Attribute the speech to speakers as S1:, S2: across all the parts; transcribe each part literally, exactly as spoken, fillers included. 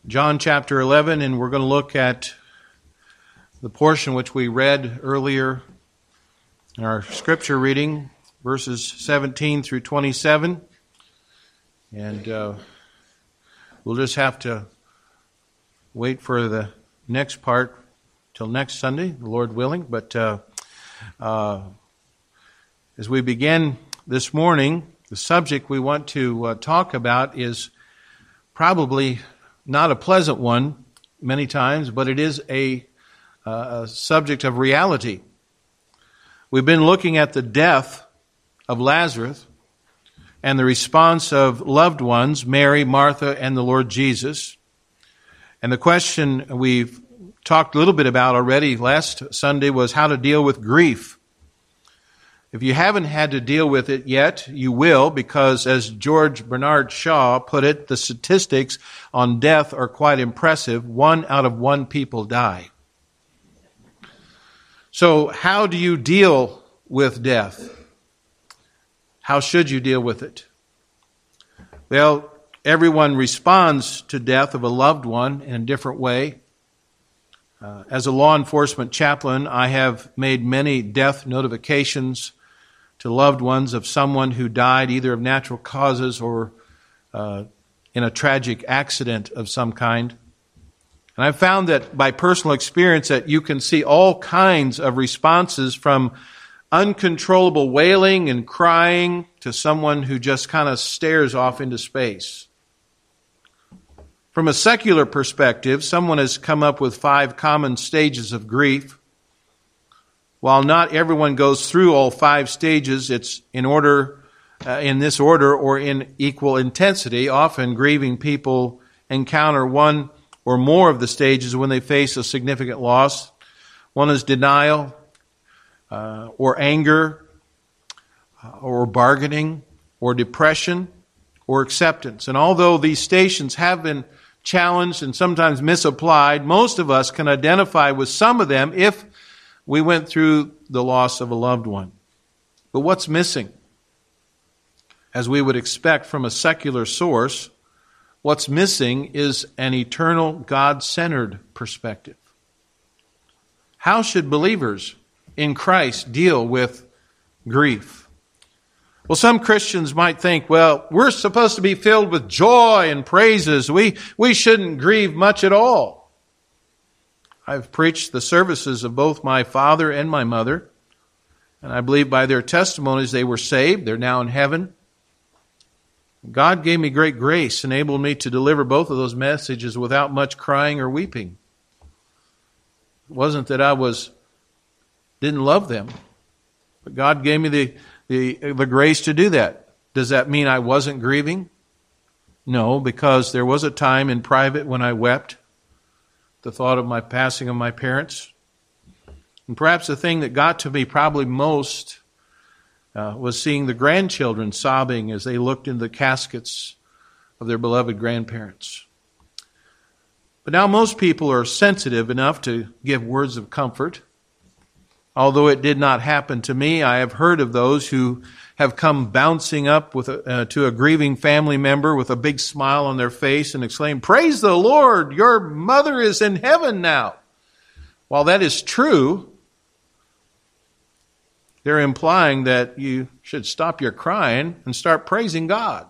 S1: John chapter eleven, and we're going to look at the portion which we read earlier in our scripture reading, verses seventeen through twenty-seven. And uh, we'll just have to wait for the next part till next Sunday, the Lord willing. But uh, uh, as we begin this morning, the subject we want to uh, talk about is probably not a pleasant one many times, but it is a, uh, a subject of reality. We've been looking at the death of Lazarus and the response of loved ones, Mary, Martha, and the Lord Jesus. And the question we've talked a little bit about already last Sunday was how to deal with grief. If you haven't had to deal with it yet, you will, because as George Bernard Shaw put it, the statistics on death are quite impressive. One out of one people die. So how do you deal with death? How should you deal with it? Well, everyone responds to death of a loved one in a different way. Uh, as a law enforcement chaplain, I have made many death notifications to loved ones of someone who died either of natural causes or uh, in a tragic accident of some kind. And I've found that by personal experience that you can see all kinds of responses, from uncontrollable wailing and crying to someone who just kind of stares off into space. From a secular perspective, someone has come up with five common stages of grief. While not everyone goes through all five stages, it's in order, uh, in this order or in equal intensity. Often grieving people encounter one or more of the stages when they face a significant loss. One is denial, uh, or anger, uh, or bargaining, or depression, or acceptance. And although these stations have been challenged and sometimes misapplied, most of us can identify with some of them if we went through the loss of a loved one. But what's missing? As we would expect from a secular source, what's missing is an eternal, God-centered perspective. How should believers in Christ deal with grief? Well, some Christians might think, well, we're supposed to be filled with joy and praises. We, we shouldn't grieve much at all. I've preached the services of both my father and my mother, and I believe by their testimonies they were saved. They're now in heaven. God gave me great grace, enabled me to deliver both of those messages without much crying or weeping. It wasn't that I was didn't love them, but God gave me the, the, the grace to do that. Does that mean I wasn't grieving? No, because there was a time in private when I wept the thought of my passing of my parents. And perhaps the thing that got to me probably most uh, was seeing the grandchildren sobbing as they looked in the caskets of their beloved grandparents. But now most people are sensitive enough to give words of comfort. Although it did not happen to me, I have heard of those who have come bouncing up with a, uh, to a grieving family member with a big smile on their face and exclaim, "Praise the Lord, your mother is in heaven now." While that is true, they're implying that you should stop your crying and start praising God.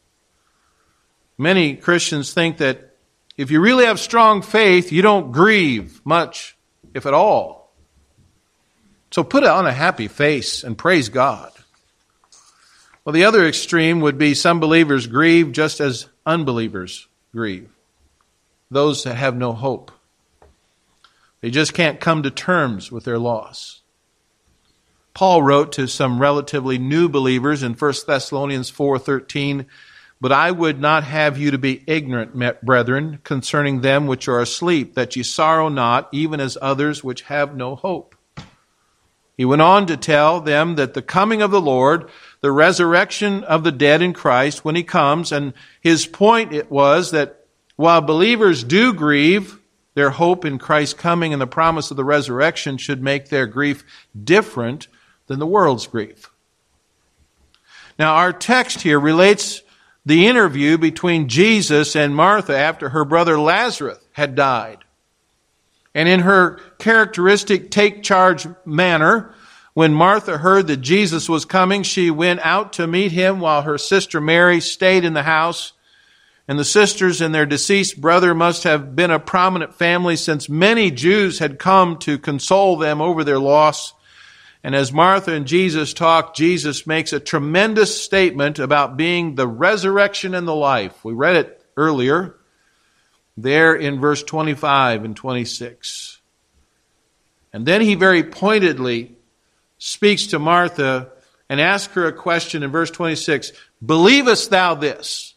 S1: Many Christians think that if you really have strong faith, you don't grieve much, if at all. So put on a happy face and praise God. Well, the other extreme would be some believers grieve just as unbelievers grieve. Those that have no hope. They just can't come to terms with their loss. Paul wrote to some relatively new believers in First Thessalonians four thirteen, "But I would not have you to be ignorant, brethren, concerning them which are asleep, that ye sorrow not, even as others which have no hope." He went on to tell them that the coming of the Lord, the resurrection of the dead in Christ when He comes, and his point it was that while believers do grieve, their hope in Christ's coming and the promise of the resurrection should make their grief different than the world's grief. Now, our text here relates the interview between Jesus and Martha after her brother Lazarus had died. And in her characteristic take charge manner, when Martha heard that Jesus was coming, she went out to meet him while her sister Mary stayed in the house. And the sisters and their deceased brother must have been a prominent family, since many Jews had come to console them over their loss. And as Martha and Jesus talk, Jesus makes a tremendous statement about being the resurrection and the life. We read it earlier there in verse twenty-five and twenty-six. And then he very pointedly speaks to Martha and asks her a question in verse twenty-six. Believest thou this?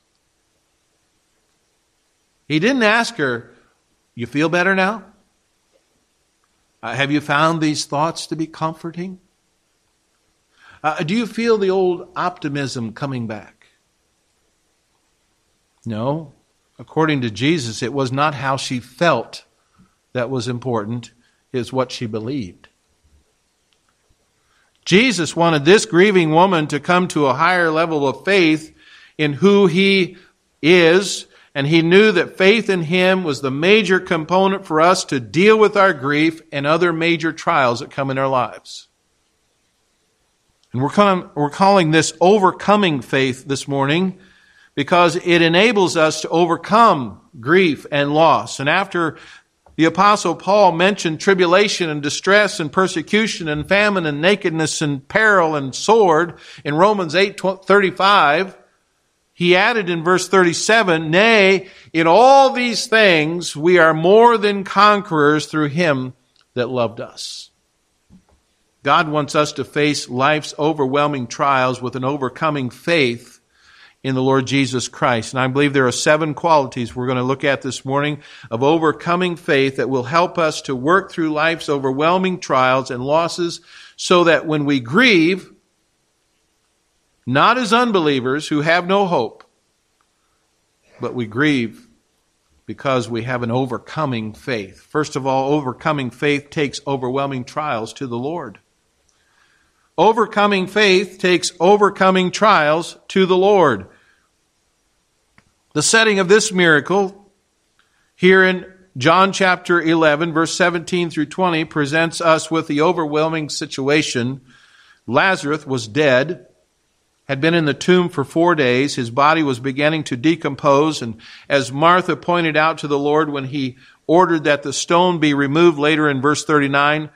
S1: He didn't ask her, you feel better now? Uh, have you found these thoughts to be comforting? Uh, do you feel the old optimism coming back? No. According to Jesus, it was not how she felt that was important, it was what she believed. Jesus wanted this grieving woman to come to a higher level of faith in who he is, and he knew that faith in him was the major component for us to deal with our grief and other major trials that come in our lives. And we're calling, we're calling this overcoming faith this morning because it enables us to overcome grief and loss. And after the Apostle Paul mentioned tribulation and distress and persecution and famine and nakedness and peril and sword in Romans eight thirty-five, he added in verse thirty-seven, nay, in all these things we are more than conquerors through him that loved us. God wants us to face life's overwhelming trials with an overcoming faith in the Lord Jesus Christ. And I believe there are seven qualities we're going to look at this morning of overcoming faith that will help us to work through life's overwhelming trials and losses so that when we grieve, not as unbelievers who have no hope, but we grieve because we have an overcoming faith. First of all, overcoming faith takes overwhelming trials to the Lord. Overcoming faith takes overcoming trials to the Lord. The setting of this miracle here in John chapter eleven, verse seventeen through twenty, presents us with the overwhelming situation. Lazarus was dead, had been in the tomb for four days. His body was beginning to decompose. And as Martha pointed out to the Lord when he ordered that the stone be removed later in verse thirty-nine,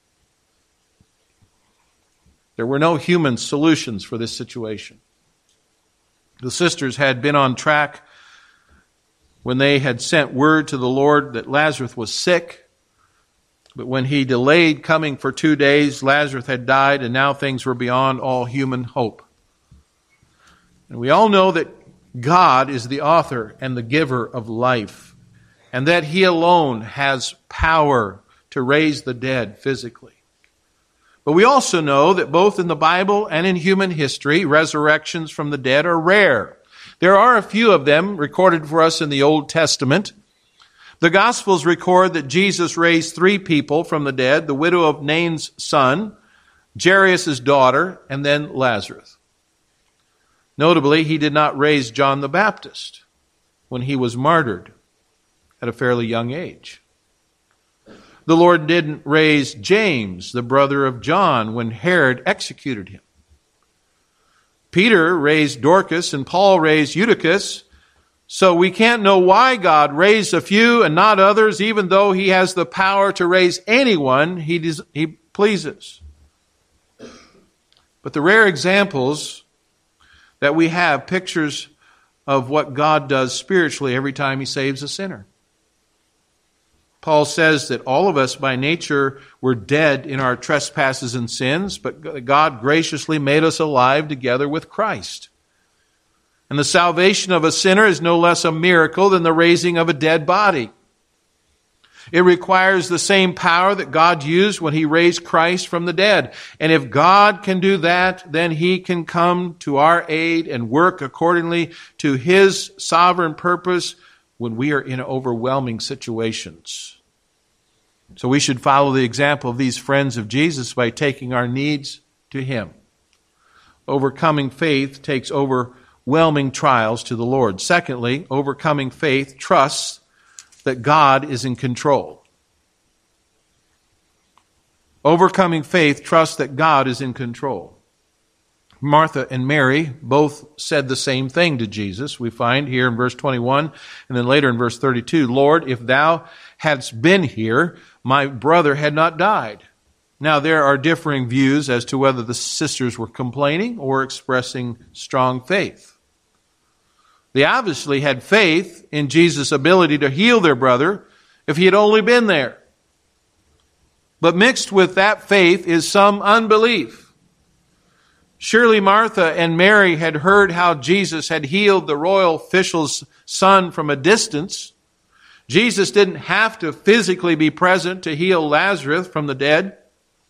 S1: there were no human solutions for this situation. The sisters had been on track when they had sent word to the Lord that Lazarus was sick. But when he delayed coming for two days, Lazarus had died, and now things were beyond all human hope. And we all know that God is the author and the giver of life, and that he alone has power to raise the dead physically. But we also know that both in the Bible and in human history, resurrections from the dead are rare. There are a few of them recorded for us in the Old Testament. The Gospels record that Jesus raised three people from the dead: the widow of Nain's son, Jairus' daughter, and then Lazarus. Notably, he did not raise John the Baptist when he was martyred at a fairly young age. The Lord didn't raise James, the brother of John, when Herod executed him. Peter raised Dorcas and Paul raised Eutychus. So we can't know why God raised a few and not others, even though he has the power to raise anyone he, des- he pleases. But the rare examples that we have, pictures of what God does spiritually every time he saves a sinner. Paul says that all of us by nature were dead in our trespasses and sins, but God graciously made us alive together with Christ. And the salvation of a sinner is no less a miracle than the raising of a dead body. It requires the same power that God used when he raised Christ from the dead. And if God can do that, then he can come to our aid and work accordingly to his sovereign purpose when we are in overwhelming situations. So we should follow the example of these friends of Jesus by taking our needs to him. Overcoming faith takes over overwhelming trials to the Lord. Secondly, overcoming faith trusts that God is in control. Overcoming faith trusts that God is in control. Martha and Mary both said the same thing to Jesus. We find here in verse twenty-one and then later in verse thirty-two, Lord, if thou hadst been here, my brother had not died. Now there are differing views as to whether the sisters were complaining or expressing strong faith. They obviously had faith in Jesus' ability to heal their brother if he had only been there. But mixed with that faith is some unbelief. Surely Martha and Mary had heard how Jesus had healed the royal official's son from a distance. Jesus didn't have to physically be present to heal Lazarus from the dead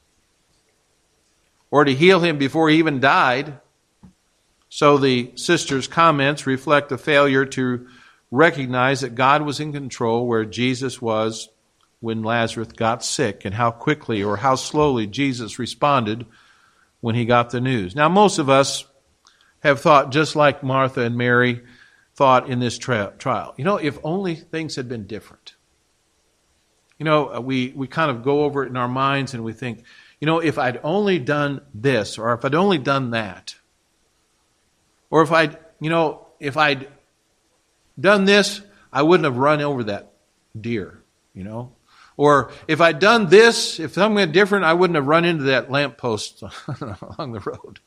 S1: or to heal him before he even died. So the sisters' comments reflect a failure to recognize that God was in control where Jesus was when Lazarus got sick, and how quickly or how slowly Jesus responded when he got the news. Now, most of us have thought just like Martha and Mary thought in this tra- trial. You know, if only things had been different. You know, we, we kind of go over it in our minds and we think, you know, if I'd only done this, or if I'd only done that, or if I'd, you know, if I'd done this, I wouldn't have run over that deer, you know. Or if I'd done this, if something different, I wouldn't have run into that lamppost along the road.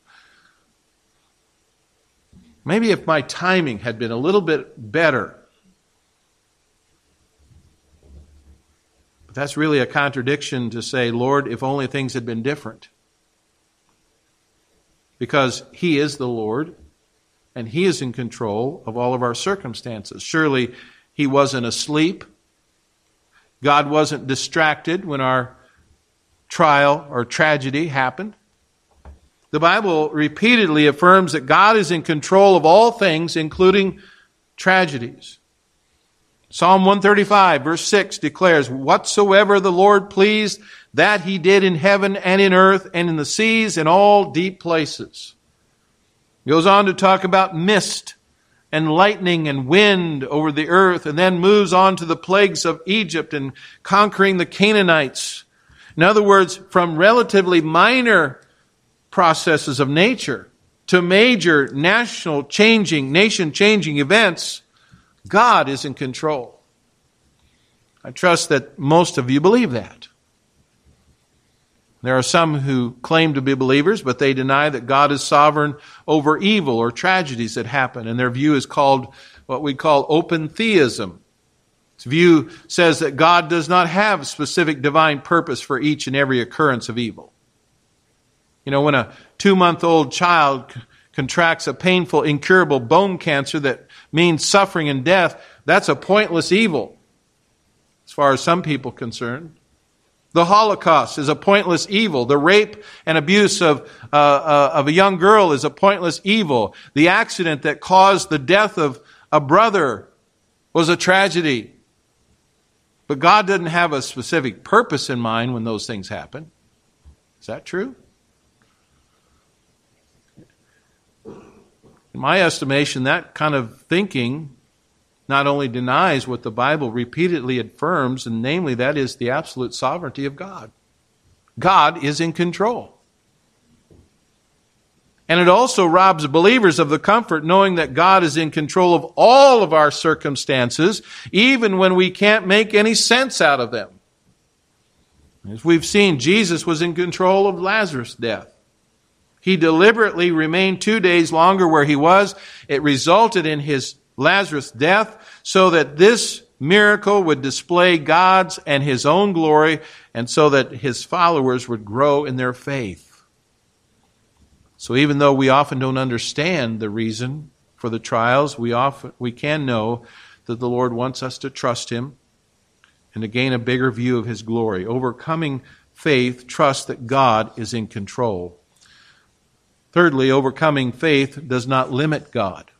S1: Maybe if my timing had been a little bit better. But that's really a contradiction to say, Lord, if only things had been different. Because He is the Lord, and He is in control of all of our circumstances. Surely He wasn't asleep. God wasn't distracted when our trial or tragedy happened. The Bible repeatedly affirms that God is in control of all things, including tragedies. Psalm one thirty-five, verse six declares, whatsoever the Lord pleased, that He did in heaven and in earth and in the seas and all deep places. He goes on to talk about mist and lightning and wind over the earth, and then moves on to the plagues of Egypt and conquering the Canaanites. In other words, from relatively minor processes of nature to major national changing, nation changing events, God is in control. I trust that most of you believe that. There are some who claim to be believers, but they deny that God is sovereign over evil or tragedies that happen, and their view is called what we call open theism. This view says that God does not have specific divine purpose for each and every occurrence of evil. You know, when a two-month-old child c- contracts a painful, incurable bone cancer that means suffering and death, that's a pointless evil, as far as some people are concerned. The Holocaust is a pointless evil. The rape and abuse of, uh, uh, of a young girl is a pointless evil. The accident that caused the death of a brother was a tragedy. But God doesn't have a specific purpose in mind when those things happen. Is that true? In my estimation, that kind of thinking not only denies what the Bible repeatedly affirms, and namely that is the absolute sovereignty of God. God is in control. And it also robs believers of the comfort knowing that God is in control of all of our circumstances, even when we can't make any sense out of them. As we've seen, Jesus was in control of Lazarus' death. He deliberately remained two days longer where he was. It resulted in his Lazarus' death so that this miracle would display God's and His own glory, and so that His followers would grow in their faith. So even though we often don't understand the reason for the trials, we often we can know that the Lord wants us to trust Him and to gain a bigger view of His glory. Overcoming faith trusts that God is in control. Thirdly, overcoming faith does not limit God.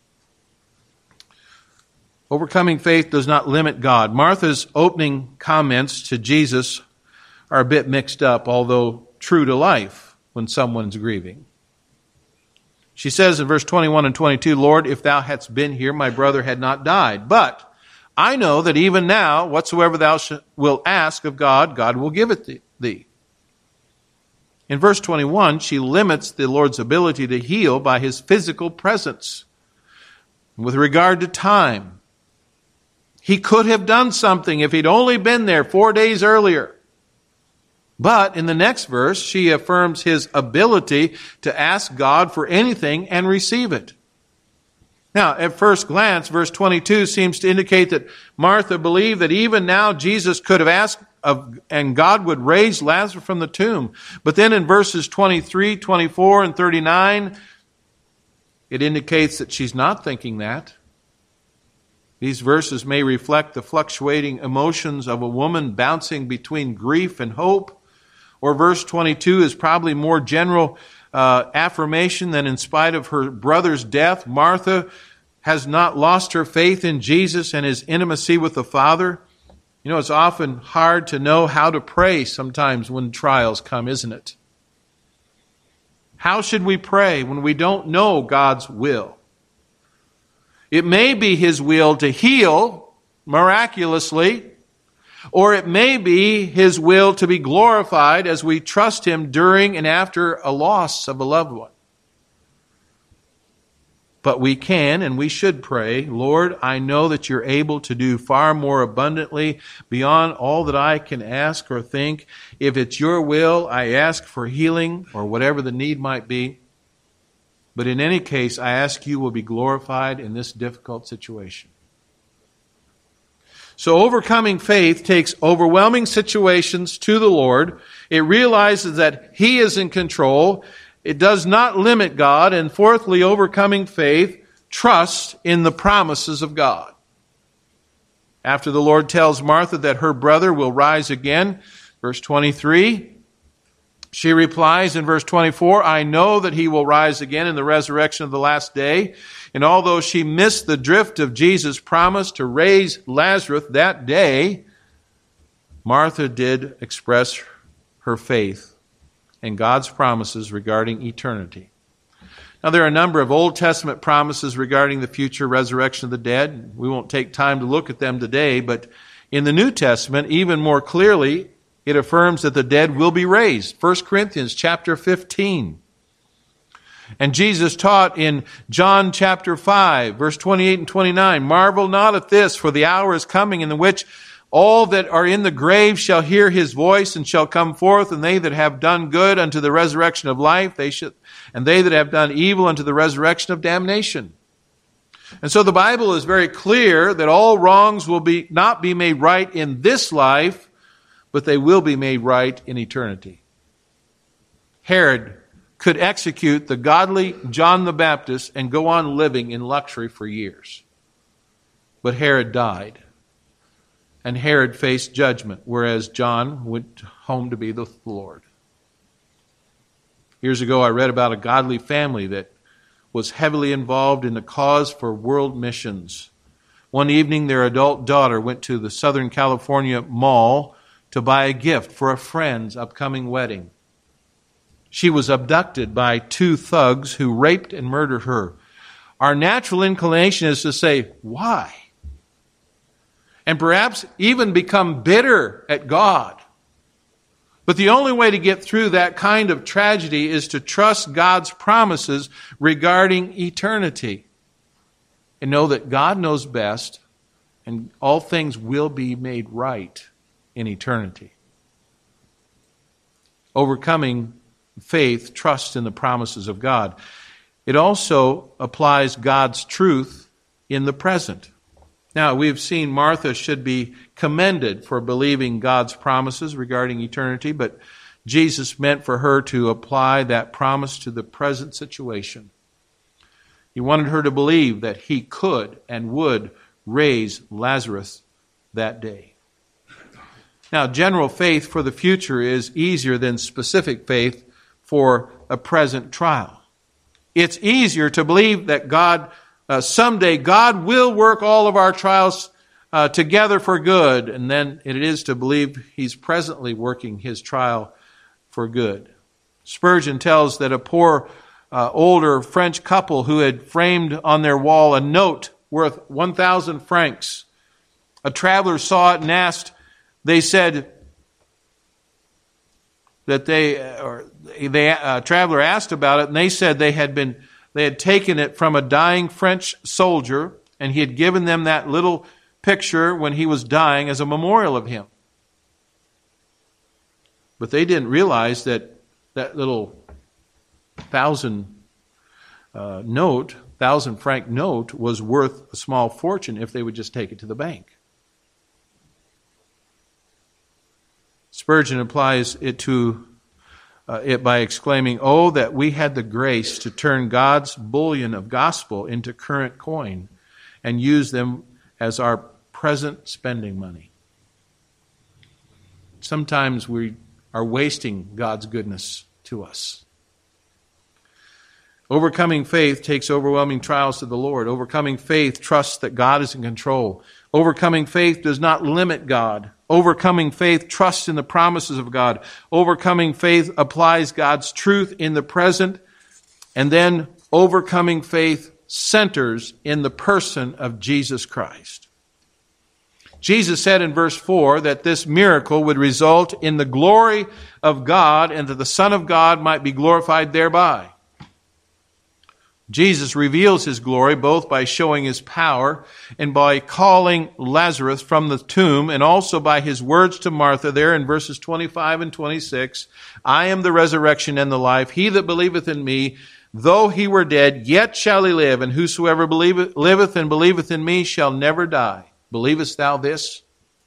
S1: Overcoming faith does not limit God. Martha's opening comments to Jesus are a bit mixed up, although true to life when someone's grieving. She says in verse twenty-one and twenty-two, Lord, if thou hadst been here, my brother had not died. But I know that even now, whatsoever thou wilt ask of God, God will give it thee. In verse twenty-one, she limits the Lord's ability to heal by his physical presence. With regard to time, he could have done something if he'd only been there four days earlier. But in the next verse, she affirms his ability to ask God for anything and receive it. Now, at first glance, verse twenty-two seems to indicate that Martha believed that even now Jesus could have asked of, and God would raise Lazarus from the tomb. But then in verses twenty-three, twenty-four, and thirty-nine, it indicates that she's not thinking that. These verses may reflect the fluctuating emotions of a woman bouncing between grief and hope. Or verse twenty-two is probably more general uh, affirmation that in spite of her brother's death, Martha has not lost her faith in Jesus and his intimacy with the Father. You know, it's often hard to know how to pray sometimes when trials come, isn't it? How should we pray when we don't know God's will? It may be his will to heal miraculously, or it may be his will to be glorified as we trust him during and after a loss of a loved one. But we can and we should pray, Lord, I know that you're able to do far more abundantly beyond all that I can ask or think. If it's your will, I ask for healing or whatever the need might be. But in any case, I ask you will be glorified in this difficult situation. So overcoming faith takes overwhelming situations to the Lord. It realizes that he is in control. It does not limit God. And fourthly, overcoming faith, trust in the promises of God. After the Lord tells Martha that her brother will rise again, verse twenty-three, she replies in verse twenty-four, I know that he will rise again in the resurrection of the last day. And although she missed the drift of Jesus' promise to raise Lazarus that day, Martha did express her faith in God's promises regarding eternity. Now, there are a number of Old Testament promises regarding the future resurrection of the dead. We won't take time to look at them today, but in the New Testament, even more clearly, it affirms that the dead will be raised. First Corinthians chapter fifteen. And Jesus taught in John chapter five, verse twenty-eight and twenty-nine, Marvel not at this, for the hour is coming in the which all that are in the grave shall hear his voice and shall come forth, and they that have done good unto the resurrection of life, they should, and they that have done evil unto the resurrection of damnation. And so the Bible is very clear that all wrongs will be not be made right in this life, but they will be made right in eternity. Herod could execute the godly John the Baptist and go on living in luxury for years. But Herod died. And Herod faced judgment, whereas John went home to be with the Lord. Years ago, I read about a godly family that was heavily involved in the cause for world missions. One evening, their adult daughter went to the Southern California Mall to buy a gift for a friend's upcoming wedding. She was abducted by two thugs who raped and murdered her. Our natural inclination is to say, why? And perhaps even become bitter at God. But the only way to get through that kind of tragedy is to trust God's promises regarding eternity. And know that God knows best, and all things will be made right in eternity. Overcoming faith, trust in the promises of God. It also applies God's truth in the present. Now, we've seen Martha should be commended for believing God's promises regarding eternity, but Jesus meant for her to apply that promise to the present situation. He wanted her to believe that he could and would raise Lazarus that day. Now, general faith for the future is easier than specific faith for a present trial. It's easier to believe that God, uh, someday God will work all of our trials uh, together for good, and then it is to believe he's presently working his trial for good. Spurgeon tells that a poor uh, older French couple who had framed on their wall a note worth one thousand francs. A traveler saw it and asked, they said that they, or they, a traveler asked about it, and they said they had been, they had taken it from a dying French soldier, and he had given them that little picture when he was dying as a memorial of him. But they didn't realize that that little thousand uh, note, thousand franc note, was worth a small fortune if they would just take it to the bank. Spurgeon applies it to uh, it by exclaiming, "Oh, that we had the grace to turn God's bullion of gospel into current coin and use them as our present spending money." Sometimes we are wasting God's goodness to us. Overcoming faith takes overwhelming trials to the Lord. Overcoming faith trusts that God is in control. Overcoming faith does not limit God. Overcoming faith trusts in the promises of God. Overcoming faith applies God's truth in the present. And then overcoming faith centers in the person of Jesus Christ. Jesus said in verse four that this miracle would result in the glory of God and that the Son of God might be glorified thereby. Jesus reveals His glory both by showing His power and by calling Lazarus from the tomb, and also by His words to Martha there in verses twenty-five and twenty-six. "I am the resurrection and the life. He that believeth in me, though he were dead, yet shall he live. And whosoever believeth, liveth and believeth in me shall never die. Believest thou this?"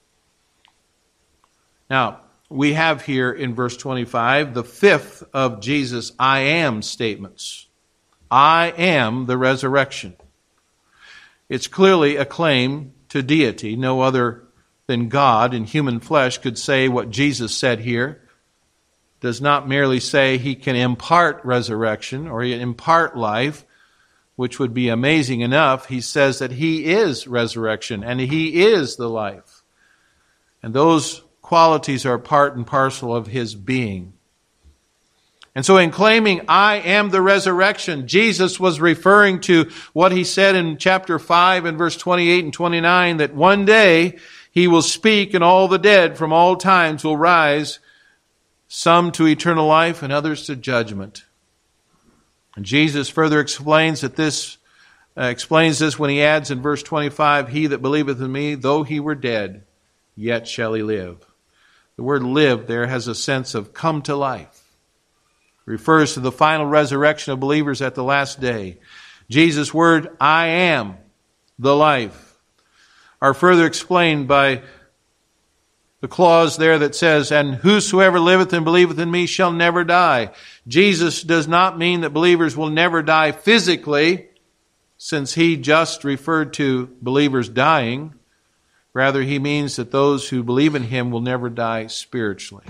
S1: Now, we have here in verse twenty-five the fifth of Jesus' I am statements. I am the resurrection. It's clearly a claim to deity. No other than God in human flesh could say what Jesus said here. Does not merely say He can impart resurrection or impart life, which would be amazing enough. He says that He is resurrection and He is the life. And those qualities are part and parcel of His being. And so in claiming, "I am the resurrection," Jesus was referring to what He said in chapter five and verse twenty-eight and twenty-nine, that one day He will speak and all the dead from all times will rise, some to eternal life and others to judgment. And Jesus further explains that this uh, explains this when He adds in verse twenty-five, "He that believeth in me, though he were dead, yet shall he live." The word "live" there has a sense of come to life. It refers to the final resurrection of believers at the last day. Jesus' word, "I am the life," are further explained by the clause there that says, "And whosoever liveth and believeth in me shall never die." Jesus does not mean that believers will never die physically, since He just referred to believers dying. Rather, He means that those who believe in Him will never die spiritually.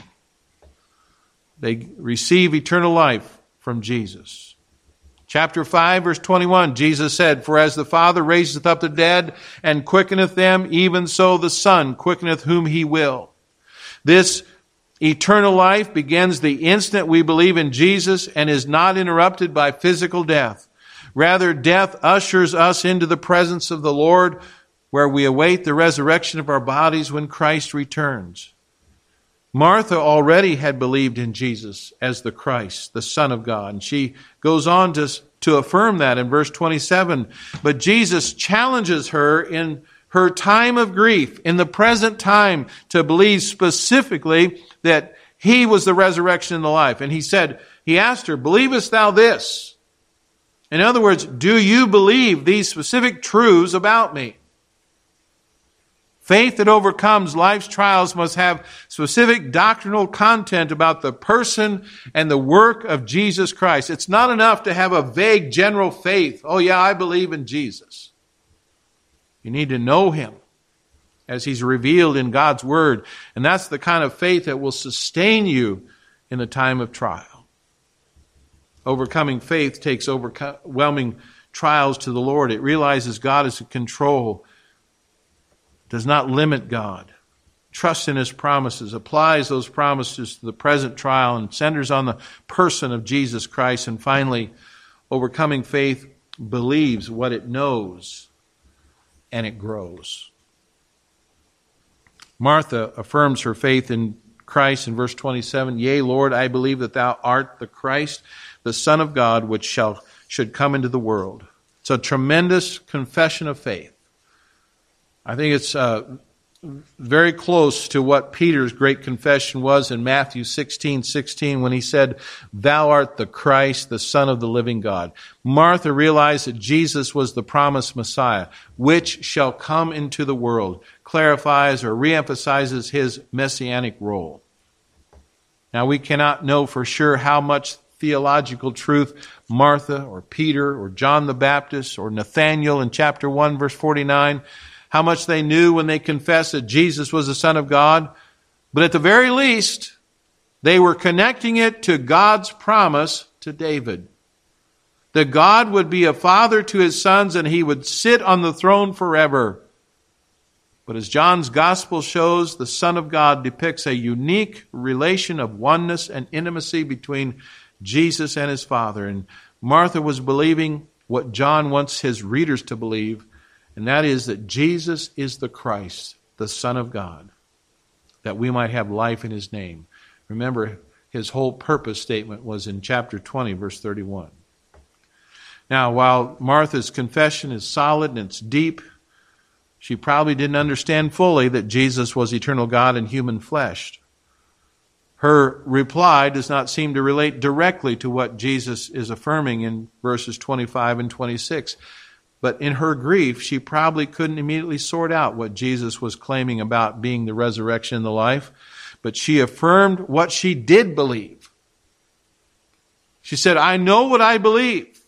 S1: They receive eternal life from Jesus. Chapter five, verse twenty-one, Jesus said, "For as the Father raiseth up the dead and quickeneth them, even so the Son quickeneth whom He will." This eternal life begins the instant we believe in Jesus and is not interrupted by physical death. Rather, death ushers us into the presence of the Lord, where we await the resurrection of our bodies when Christ returns. Martha already had believed in Jesus as the Christ, the Son of God. And she goes on to, to affirm that in verse twenty-seven. But Jesus challenges her in her time of grief, in the present time, to believe specifically that He was the resurrection and the life. And He said, He asked her, "Believest thou this?" In other words, do you believe these specific truths about me? Faith that overcomes life's trials must have specific doctrinal content about the person and the work of Jesus Christ. It's not enough to have a vague general faith. Oh yeah, I believe in Jesus. You need to know Him as He's revealed in God's Word. And that's the kind of faith that will sustain you in the time of trial. Overcoming faith takes overwhelming trials to the Lord. It realizes God is in control, does not limit God, trusts in His promises, applies those promises to the present trial, and centers on the person of Jesus Christ. And finally, Overcoming faith believes what it knows, and it grows. Martha affirms her faith in Christ in verse twenty-seven. Yea, Lord, I believe that thou art the Christ, the Son of God, which shall should come into the world. It's a tremendous confession of faith. I think it's uh, very close to what Peter's great confession was in Matthew sixteen sixteen when he said, Thou art the Christ, the Son of the living God. Martha realized that Jesus was the promised Messiah, which shall come into the world, clarifies or reemphasizes his messianic role. Now, we cannot know for sure how much theological truth Martha or Peter or John the Baptist or Nathanael in chapter one, verse forty-nine, how much they knew when they confessed that Jesus was the Son of God. But at the very least, they were connecting it to God's promise to David. That God would be a father to his sons and he would sit on the throne forever. But as John's gospel shows, the Son of God depicts a unique relation of oneness and intimacy between Jesus and his Father. And Martha was believing what John wants his readers to believe, and that is that Jesus is the Christ, the Son of God, that we might have life in his name. Remember, his whole purpose statement was in chapter twenty, verse thirty-one. Now, while Martha's confession is solid and it's deep, she probably didn't understand fully that Jesus was eternal God in human flesh. Her reply does not seem to relate directly to what Jesus is affirming in verses twenty-five and twenty-six. But in her grief, she probably couldn't immediately sort out what Jesus was claiming about being the resurrection and the life. But she affirmed what she did believe. She said, I know what I believe.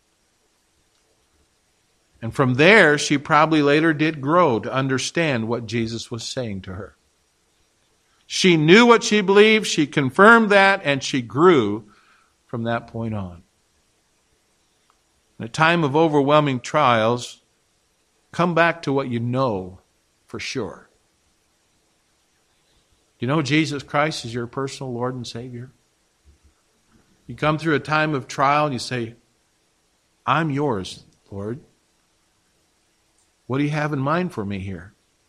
S1: And from there, she probably later did grow to understand what Jesus was saying to her. She knew what she believed, she confirmed that, and she grew from that point on. In a time of overwhelming trials, come back to what you know for sure. You know Jesus Christ is your personal Lord and Savior? You come through a time of trial and you say, I'm yours, Lord. What do you have in mind for me here?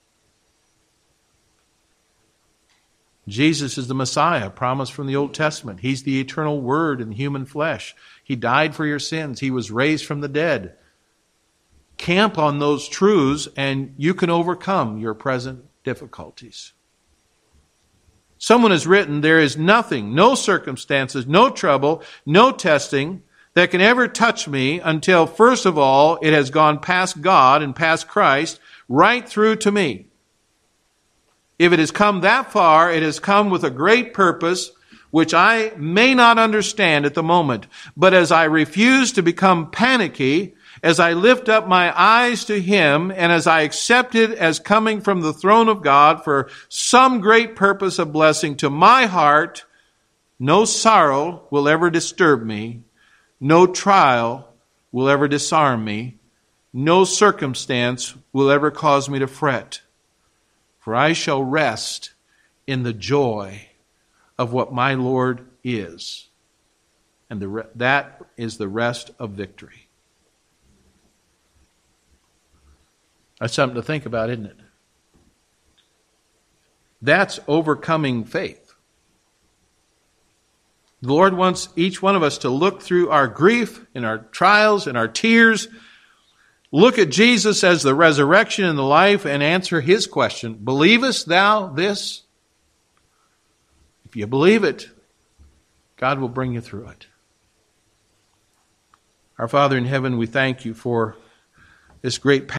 S1: Jesus is the Messiah, promised from the Old Testament. He's the eternal Word in human flesh. He died for your sins. He was raised from the dead. Camp on those truths and you can overcome your present difficulties. Someone has written, there is nothing, no circumstances, no trouble, no testing that can ever touch me until, first of all, it has gone past God and past Christ, right through to me. If it has come that far, it has come with a great purpose, which I may not understand at the moment. But as I refuse to become panicky, as I lift up my eyes to Him, and as I accept it as coming from the throne of God for some great purpose of blessing to my heart, no sorrow will ever disturb me. No trial will ever disarm me. No circumstance will ever cause me to fret. For I shall rest in the joy of what my Lord is. And the re- that is the rest of victory. That's something to think about, isn't it? That's overcoming faith. The Lord wants each one of us to look through our grief and our trials and our tears, look at Jesus as the resurrection and the life, and answer His question, believest thou this? If you believe it, God will bring you through it. Our Father in heaven, we thank you for this great